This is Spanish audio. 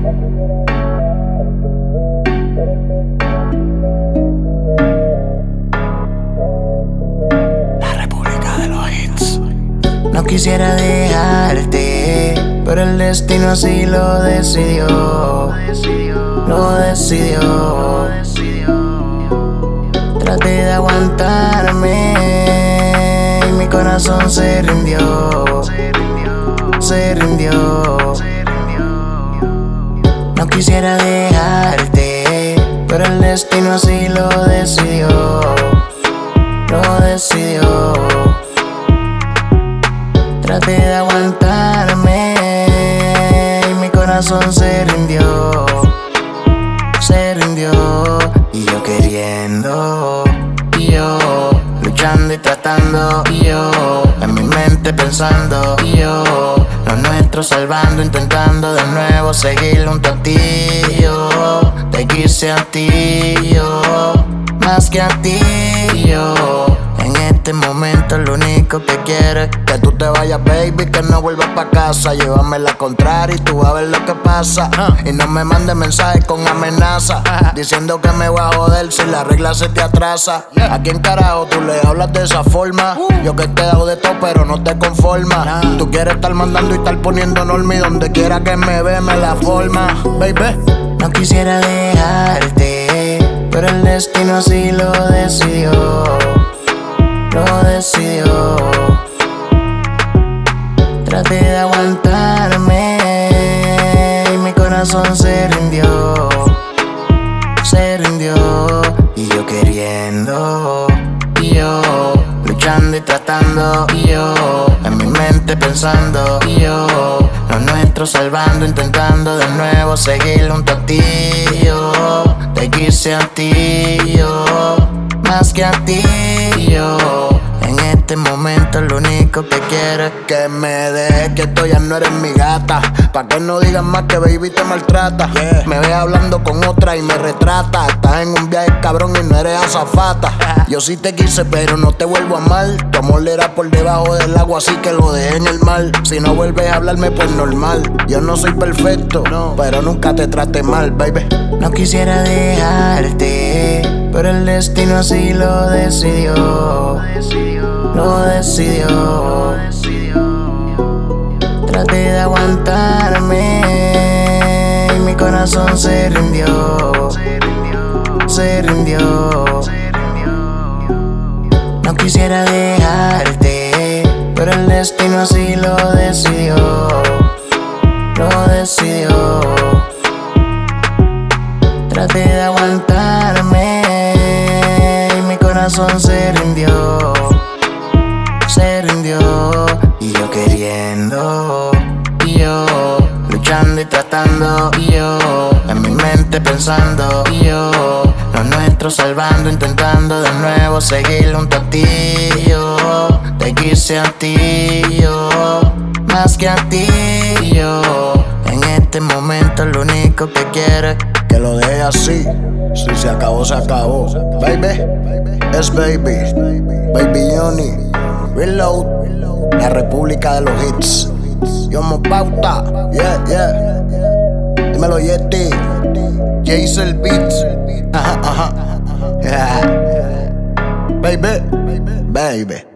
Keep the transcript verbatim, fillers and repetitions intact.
La República de los Hits. No quisiera dejarte, pero el destino así lo decidió. Lo decidió. Traté de aguantarme y mi corazón se rindió. Se rindió. No quisiera dejarte, pero el destino así lo decidió. Lo decidió. Traté de aguantarme y mi corazón se rindió. Se rindió. Y yo queriendo, y yo luchando y tratando, y yo en mi mente pensando, y yo lo nuestro salvando, intentando de nuevo seguir junto a ti. Yo te quise a ti, yo más que a ti. Yo en este momento lo único que quiero es que tú te vayas, baby, que no vuelvas pa' casa. Llévame la contraria y tú vas a ver lo que pasa. uh. Y no me mandes mensajes con amenaza, uh. diciendo que me voy a joder si la regla se te atrasa. yeah. ¿A quién carajo tú le hablas de esa forma? uh. Yo que te hago de todo pero no te conformas. nah. Tú quieres estar mandando y estar poniendo norma, y donde quiera que me ve me la forma, baby. No quisiera dejarte, pero el destino así lo decidió. Lo decidió. Traté de aguantarme y mi corazón se rindió. Se rindió. Y yo queriendo, y yo luchando y tratando, y yo en mi mente pensando, y yo lo nuestro salvando, intentando de nuevo seguir junto a ti. Yo te quise a ti, yo más que a ti. Yo en este momento lo único que quiero es que me dejes, que esto ya no eres mi gata. Pa' que no digas más que baby te maltrata. yeah. Me ves hablando con otra y me retrata. Estás en un viaje cabrón y no eres azafata. Yo sí te quise pero no te vuelvo a amar. Tu amor era por debajo del agua, así que lo dejé en el mar. Si no vuelves a hablarme pues normal. Yo no soy perfecto, no, pero nunca te trate mal, baby. No quisiera dejarte, pero el destino así lo decidió. Lo decidió. Traté de aguantarme y mi corazón se rindió. Se rindió. No quisiera dejarte, pero el destino así lo decidió. Lo decidió. Traté de aguantarme y mi corazón se rindió. Se rindió. Y yo queriendo, y yo luchando y tratando, y yo en mi mente pensando, y yo lo nuestro salvando, intentando de nuevo seguir junto a ti. Yo te quise a ti, yo más que a ti. Yo en este momento lo único que quiero es que lo deje así. Si se acabó, se acabó. Baby, es baby. Baby Johnny, Reload, la República de los Hits. Yo me pauta, yeah, yeah. Dímelo, Yeti. Jason Beats. Ajá, ajá. Yeah. Baby, baby.